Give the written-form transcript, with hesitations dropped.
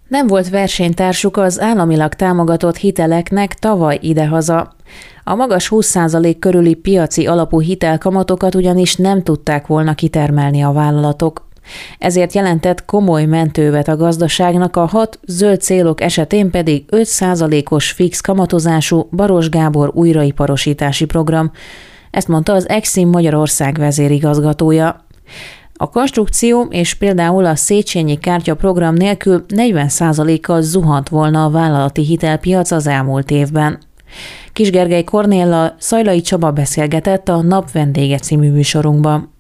Nem volt versenytársuk az államilag támogatott hiteleknek tavaly idehaza. A magas 20% körüli piaci alapú hitelkamatokat ugyanis nem tudták volna kitermelni a vállalatok. Ezért jelentett komoly mentővet a gazdaságnak, a 6 zöld célok esetén pedig 5%-os fix kamatozású Baross Gábor újraiparosítási program. Ezt mondta az Exim Magyarország vezérigazgatója. A konstrukció és például a Széchenyi kártya program nélkül 40%-kal zuhant volna a vállalati hitelpiac az elmúlt évben. Kis Gergely Kornéllal Szajlai Csaba beszélgetett a Nap vendége című műsorunkban.